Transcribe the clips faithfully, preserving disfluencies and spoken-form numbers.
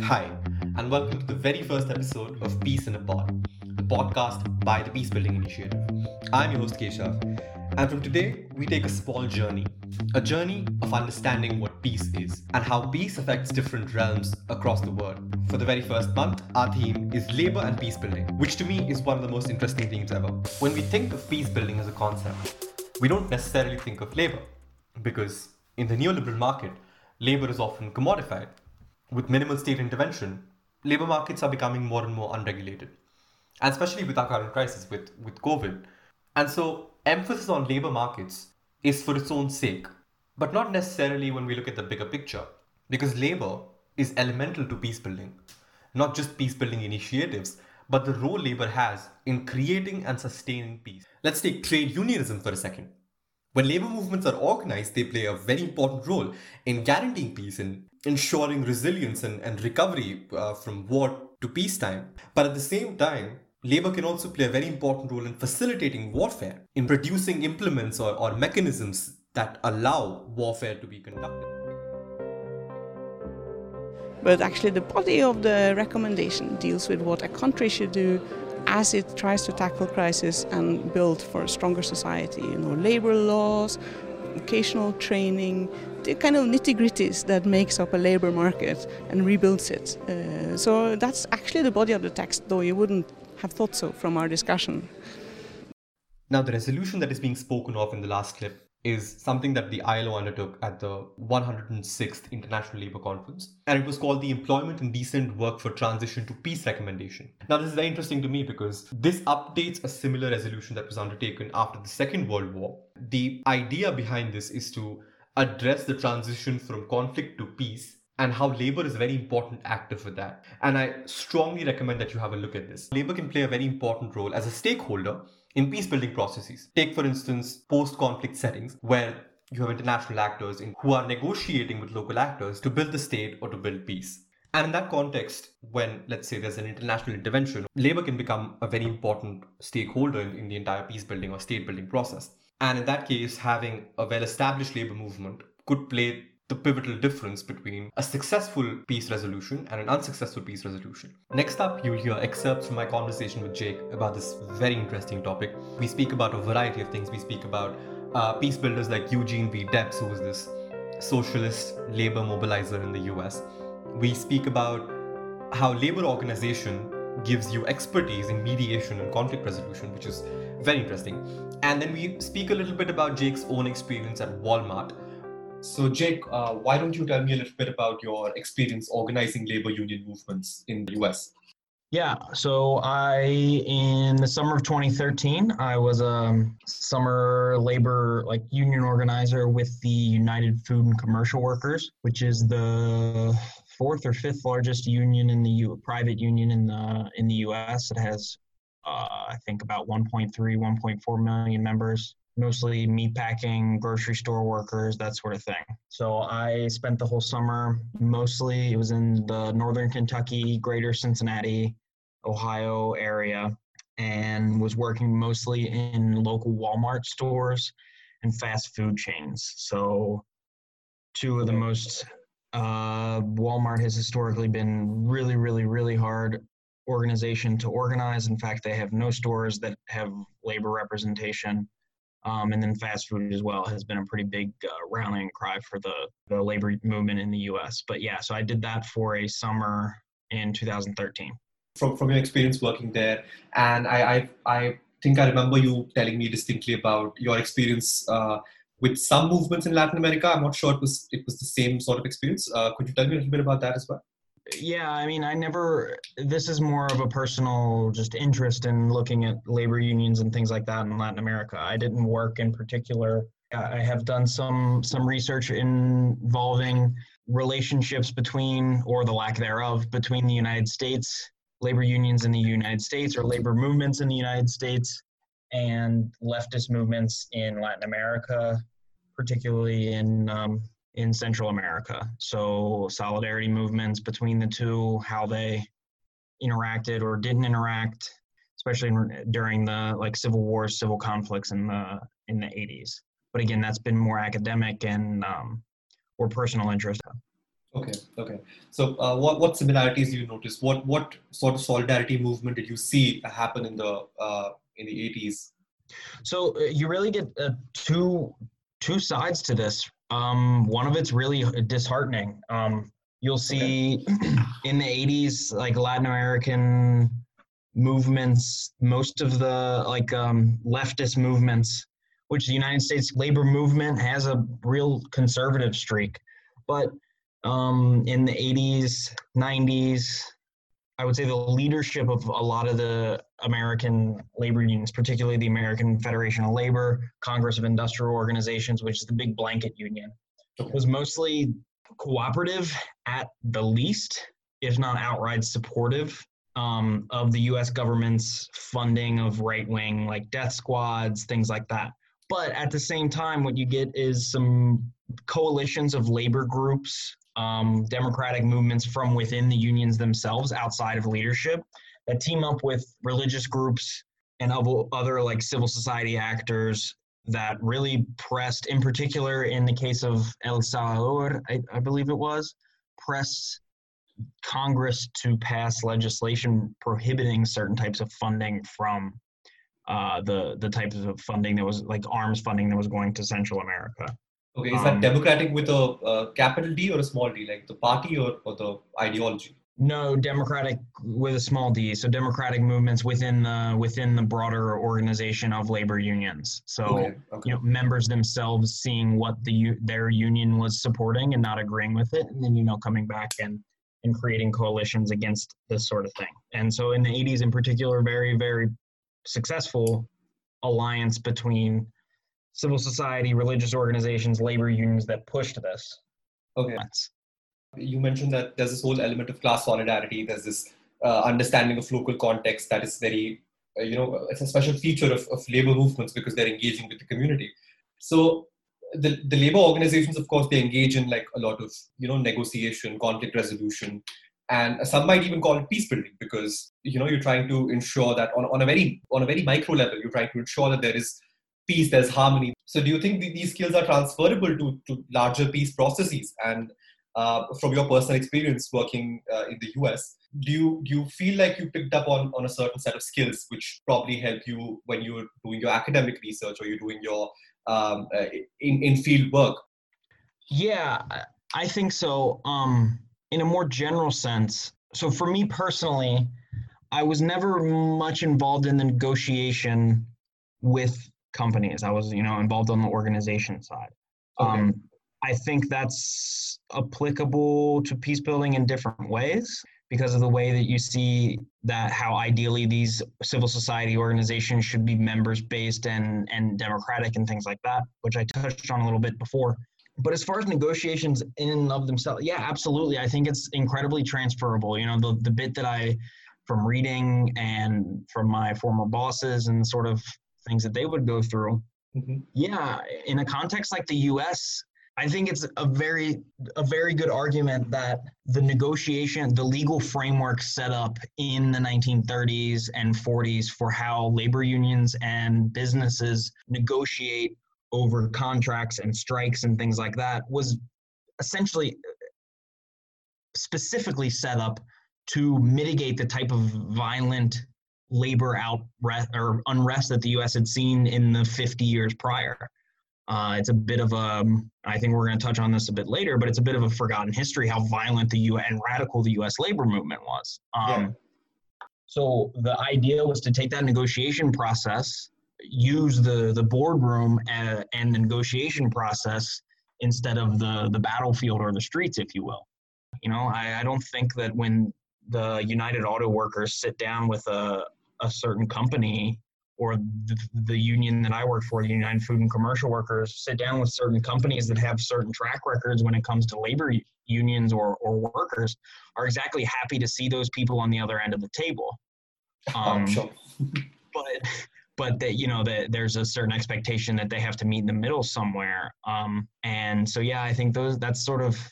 Hi, and welcome to the very first episode of Peace in a Pod, the podcast by the Peace Building Initiative. I'm your host Keshav, and from today we take a small journey, a journey of understanding what peace is and how peace affects different realms across the world. For the very first month, our theme is labor and peace building, which to me is one of the most interesting themes ever. When we think of peace building as a concept, we don't necessarily think of labor, because in the neoliberal market, labor is often commodified. With minimal state intervention, labor markets are becoming more and more unregulated, and especially with our current crisis with, with COVID. And so, emphasis on labor markets is for its own sake, but not necessarily when we look at the bigger picture, because labor is elemental to peace building, not just peace building initiatives, but the role labor has in creating and sustaining peace. Let's take trade unionism for a second. When labor movements are organized, they play a very important role in guaranteeing peace and ensuring resilience and, and recovery uh, from war to peacetime. But at the same time, labor can also play a very important role in facilitating warfare, in producing implements or, or mechanisms that allow warfare to be conducted. But actually the body of the recommendation deals with what a country should do as it tries to tackle crisis and build for a stronger society. You know, labor laws, vocational training, the kind of nitty-gritties that makes up a labor market and rebuilds it. Uh, so that's actually the body of the text, though you wouldn't have thought so from our discussion. Now, the resolution that is being spoken of in the last clip is something that the I L O undertook at the one hundred sixth International Labour Conference, and it was called the Employment and Decent Work for Transition to Peace Recommendation. Now, this is very interesting to me because this updates a similar resolution that was undertaken after the Second World War. The idea behind this is to address the transition from conflict to peace and how labor is a very important actor for that. And I strongly recommend that you have a look at this. Labor can play a very important role as a stakeholder in peace-building processes. Take, for instance, post-conflict settings where you have international actors in, who are negotiating with local actors to build the state or to build peace. And in that context, when, let's say, there's an international intervention, labor can become a very important stakeholder in, in the entire peace-building or state-building process. And in that case, having a well-established labor movement could play the pivotal difference between a successful peace resolution and an unsuccessful peace resolution. Next up, you'll hear excerpts from my conversation with Jake about this very interesting topic. We speak about a variety of things. We speak about uh, peace builders like Eugene V. Debs, who was this socialist labor mobilizer in the U S. We speak about how labor organization gives you expertise in mediation and conflict resolution, which is very interesting. And then we speak a little bit about Jake's own experience at Walmart. So, Jake, uh, why don't you tell me a little bit about your experience organizing labor union movements in the U S? Yeah, so I, in the summer of twenty thirteen, I was a summer labor like union organizer with the United Food and Commercial Workers, which is the fourth or fifth largest union in the U, private union in the in the U S. It has, uh, I think, about one point three, one point four million members. Mostly meatpacking, grocery store workers, that sort of thing. So I spent the whole summer, mostly it was in the northern Kentucky, greater Cincinnati, Ohio area, and was working mostly in local Walmart stores and fast food chains. So two of the most, uh, Walmart has historically been really, really, really hard organization to organize. In fact, they have no stores that have labor representation. Um, and then fast food as well has been a pretty big uh, rallying cry for the, the labor movement in the U S. But yeah, so I did that for a summer in two thousand thirteen. From from your experience working there, and I I, I think I remember you telling me distinctly about your experience uh, with some movements in Latin America. I'm not sure it was it was the same sort of experience. Uh, could you tell me a little bit about that as well? Yeah, I mean, I never, this is more of a personal just interest in looking at labor unions and things like that in Latin America. I didn't work in particular. I have done some some research involving relationships between, or the lack thereof, between the United States, labor unions in the United States, or labor movements in the United States, and leftist movements in Latin America, particularly in um, in Central America. So solidarity movements between the two, how they interacted or didn't interact, especially in, during the like civil wars, civil conflicts in the in the eighties. But again, that's been more academic and um, or personal interest. Okay, okay. So, uh, what what similarities do you notice? What what sort of solidarity movement did you see happen in the uh, in the eighties? So uh, you really get uh, two two sides to this. Um, one of it's really disheartening. Um, you'll Okay, see in the eighties, like Latin American movements, most of the like um, leftist movements, which the United States labor movement has a real conservative streak. But um, in the eighties, nineties, I would say the leadership of a lot of the American labor unions, particularly the American Federation of Labor, Congress of Industrial Organizations, which is the big blanket union, okay, was mostly cooperative at the least, if not outright supportive um, of the U S government's funding of right wing, like death squads, things like that. But at the same time, what you get is some coalitions of labor groups, um, democratic movements from within the unions themselves, outside of leadership, that team up with religious groups and other like civil society actors that really pressed, in particular in the case of El Salvador, I, I believe it was, pressed Congress to pass legislation prohibiting certain types of funding from uh, the the types of funding that was like arms funding that was going to Central America. okay. Is that Um, democratic with a, uh capital D or a small D, like the party or, or the ideology? no, democratic with a small d, so democratic movements within the within the broader organization of labor unions. So Okay, okay, you know, members themselves seeing what the their union was supporting and not agreeing with it, and then you know coming back and and creating coalitions against this sort of thing. And so in the eighties in particular, very very successful alliance between civil society, religious organizations, labor unions that pushed this. okay. You mentioned that there's this whole element of class solidarity. There's this uh, understanding of local context that is very, uh, you know, it's a special feature of, of labor movements because they're engaging with the community. So the, the labor organizations, of course, they engage in like a lot of, you know, negotiation, conflict resolution, and some might even call it peace building because, you know, you're trying to ensure that on, on a very on a very micro level, you're trying to ensure that there is peace, there's harmony. So do you think the, these skills are transferable to, to larger peace processes? And uh, from your personal experience working uh, in the U S, do you do you feel like you picked up on, on a certain set of skills which probably help you when you're doing your academic research or you're doing your um, uh, in, in field work? Yeah, I think so. Um, in a more general sense, so for me personally, I was never much involved in the negotiation with companies. I was, you know, involved on the organization side. Okay. Um, I think that's applicable to peace building in different ways because of the way that you see that how ideally these civil society organizations should be members based and and democratic and things like that, which I touched on a little bit before. But as far as negotiations in and of themselves, yeah, absolutely. I think it's incredibly transferable. You know, the the bit that I from reading and from my former bosses and sort of things that they would go through. Mm-hmm. Yeah, in a context like the U S, I think it's a very a very good argument that the negotiation, the legal framework set up in the nineteen thirties and forties for how labor unions and businesses negotiate over contracts and strikes and things like that was essentially specifically set up to mitigate the type of violent labor outrest or unrest that the U S had seen in the fifty years prior. Uh, it's a bit of a, I think we're going to touch on this a bit later, but it's a bit of a forgotten history how violent the U S and radical the U S labor movement was. Um, Yeah. So the idea was to take that negotiation process, use the, the boardroom and, and the negotiation process instead of the, the battlefield or the streets, if you will. You know, I, I don't think that when the United Auto Workers sit down with a, a certain company or the, the union that I work for, the United Food and Commercial Workers, sit down with certain companies that have certain track records when it comes to labor unions or, or workers, are exactly happy to see those people on the other end of the table. Um, Um, sure. but but that, you know, that there's a certain expectation that they have to meet in the middle somewhere. Um, and so, yeah, I think those that's sort of,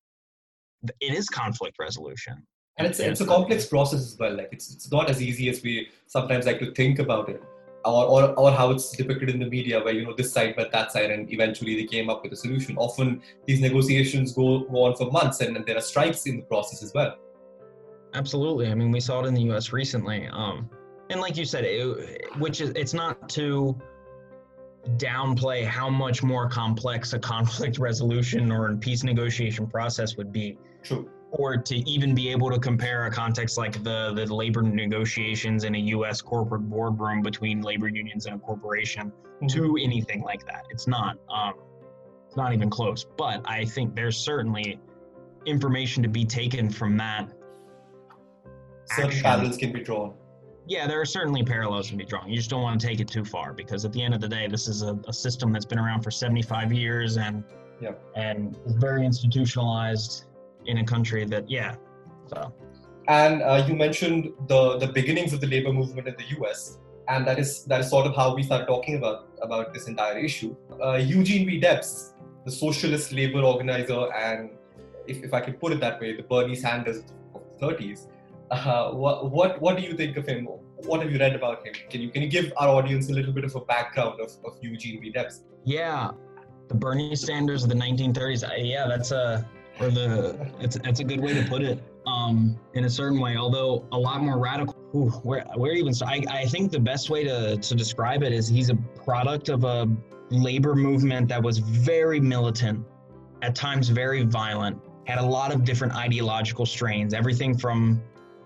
it is conflict resolution. And it's it's a complex process as well. Like it's it's not as easy as we sometimes like to think about it. or, or, or how it's depicted in the media, where, you know, this side met that side and eventually they came up with a solution. Often these negotiations go, go on for months, and, and there are strikes in the process as well. Absolutely. I mean, we saw it in the U S recently. Um, and like you said, it, which is, it's not to downplay how much more complex a conflict resolution or a peace negotiation process would be. True. Or to even be able to compare a context like the, the labor negotiations in a U S corporate boardroom between labor unions and a corporation mm-hmm. to anything like that. It's not. Um, it's not even close. But I think there's certainly information to be taken from that. Certain action. Parallels can be drawn. Yeah, there are certainly parallels to be drawn. You just don't want to take it too far, because at the end of the day, this is a, a system that's been around for seventy-five years and yeah. and is very institutionalized in a country that, yeah. So. And uh, you mentioned the, the beginnings of the labor movement in the U S, and that is that is sort of how we start talking about, about this entire issue. Uh, Eugene V. Debs, the socialist labor organizer, and if, if I can put it that way, the Bernie Sanders of the thirties. Uh, what what what do you think of him? What have you read about him? Can you can you give our audience a little bit of a background of, of Eugene V. Debs? Yeah, the Bernie Sanders of the nineteen thirties. Yeah, that's a or the it's it's a good way to put it. Um, in a certain way, although a lot more radical. Ooh, where where even? I I think the best way to to describe it is he's a product of a labor movement that was very militant, at times very violent, had a lot of different ideological strains. Everything from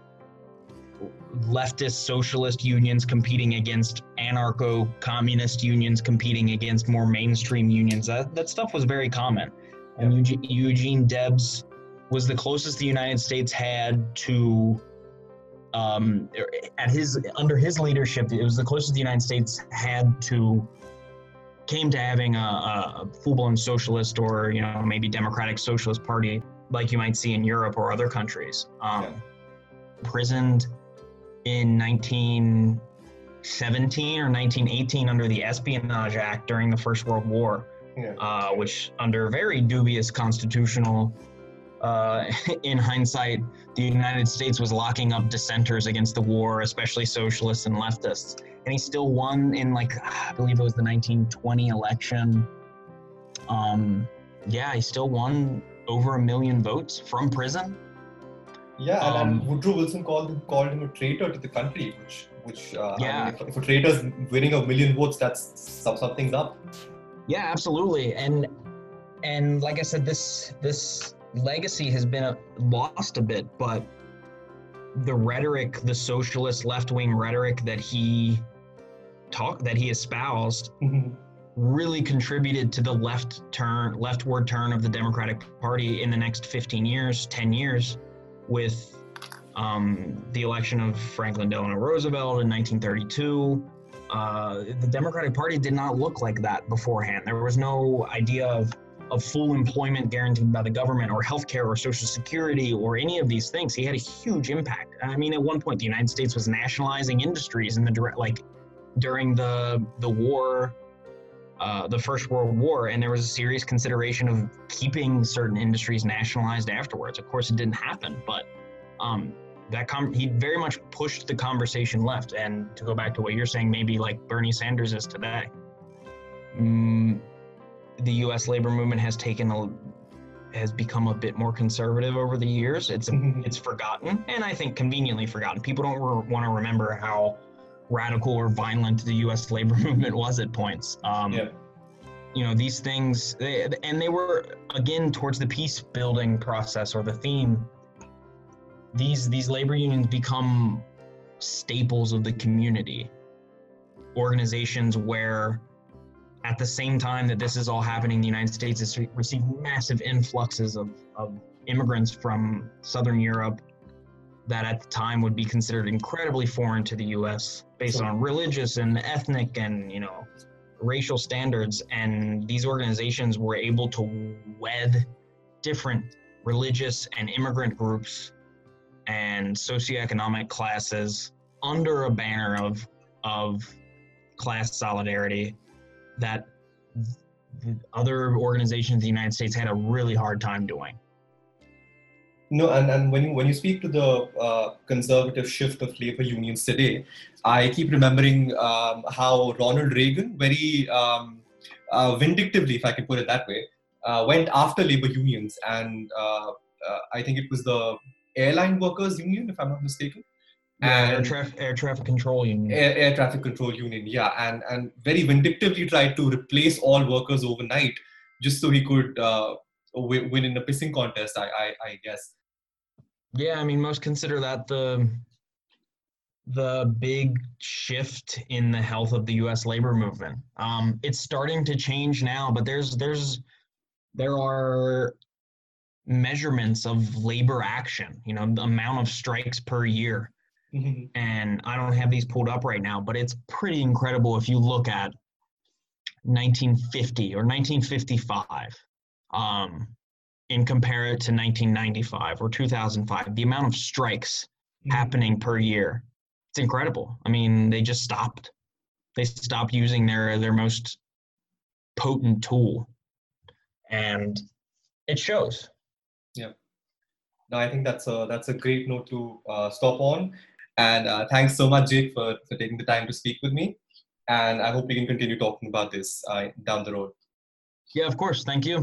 leftist socialist unions competing against anarcho-communist unions competing against more mainstream unions. That, that stuff was very common. Yeah. And Eugene, Eugene Debs was the closest the United States had to, um, at his under his leadership, it was the closest the United States had to, came to having a, a full-blown socialist or, you know, maybe democratic socialist party like you might see in Europe or other countries. Um, yeah. Imprisoned in nineteen seventeen or nineteen eighteen under the Espionage Act during the First World War, yeah. uh, which under very dubious constitutional, uh, in hindsight, the United States was locking up dissenters against the war, especially socialists and leftists. And he still won in, like, I believe it was the nineteen twenty election. Um, yeah, he still won over a million votes from prison. Yeah, and, Um, and Woodrow Wilson called him, called him a traitor to the country, which, which uh, Yeah. I mean, if, if a traitor's winning a million votes, that's some, something's up. Yeah, absolutely. And and like I said, this this legacy has been a, lost a bit, but the rhetoric, the socialist left-wing rhetoric that he talked, that he espoused, really contributed to the left turn, leftward turn of the Democratic Party in the next fifteen years, ten years. With um, the election of Franklin Delano Roosevelt in nineteen thirty-two, uh, the Democratic Party did not look like that beforehand. There was no idea of, of full employment guaranteed by the government or healthcare or Social Security or any of these things. He had a huge impact. I mean, at one point, the United States was nationalizing industries in the direct, like during the the war, uh, the First World War, and there was a serious consideration of keeping certain industries nationalized afterwards. Of course, it didn't happen, but um, that com- he very much pushed the conversation left. And to go back to what you're saying, maybe like Bernie Sanders is today, mm, the U S labor movement has taken a has become a bit more conservative over the years. It's it's forgotten, and I think conveniently forgotten. People don't re- want to remember how radical or violent the U S labor movement was at points. Um, yeah. You know, these things, they, and they were, again, towards the peace building process or the theme, these, these labor unions become staples of the community. Organizations where, at the same time that this is all happening, the United States has received massive influxes of, of immigrants from Southern Europe that at the time would be considered incredibly foreign to the U S based Sure. on religious and ethnic and, you know, racial standards. And these organizations were able to wed different religious and immigrant groups and socioeconomic classes under a banner of, of class solidarity that other organizations in the United States had a really hard time doing. No, and, and when you when you speak to the uh, conservative shift of labor unions today, I keep remembering um, how Ronald Reagan very um, uh, vindictively, if I can put it that way, uh, went after labor unions, and uh, uh, I think it was the airline workers union, if I'm not mistaken, Yeah, air and traffic air traffic control union. air, air traffic control union, yeah, and and very vindictively tried to replace all workers overnight, just so he could uh, wi- win in a pissing contest. I I, I guess. Yeah, I mean, most consider that the the big shift in the health of the U S labor movement. Um, it's starting to change now, but there's there's there are measurements of labor action. You know, the amount of strikes per year, Mhm. and I don't have these pulled up right now, but it's pretty incredible if you look at nineteen fifty or nineteen fifty-five. Um, and compare it to nineteen ninety-five or two thousand five, the amount of strikes Mhm. happening per year, it's incredible. I mean, they just stopped. They stopped using their their most potent tool, and it shows. Yeah. No, I think that's a that's a great note to uh, stop on. And uh, thanks so much, Jake, for, for taking the time to speak with me. And I hope we can continue talking about this uh, down the road. Yeah, of course. Thank you.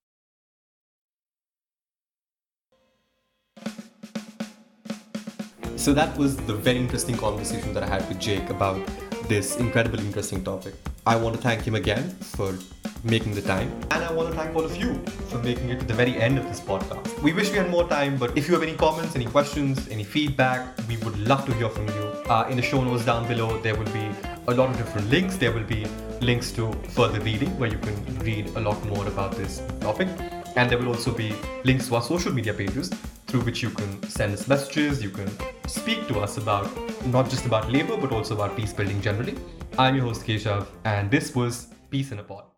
So that was the very interesting conversation that I had with Jake about this incredibly interesting topic. I want to thank him again for making the time, and I want to thank all of you for making it to the very end of this podcast. We wish we had more time, but if you have any comments, any questions, any feedback, we would love to hear from you. Uh, in the show notes down below, there will be a lot of different links. There will be links to further reading where you can read a lot more about this topic. And there will also be links to our social media pages through which you can send us messages, you can speak to us about not just about labor, but also about peace building generally. I'm your host Keshav, and this was Peace in a Pod.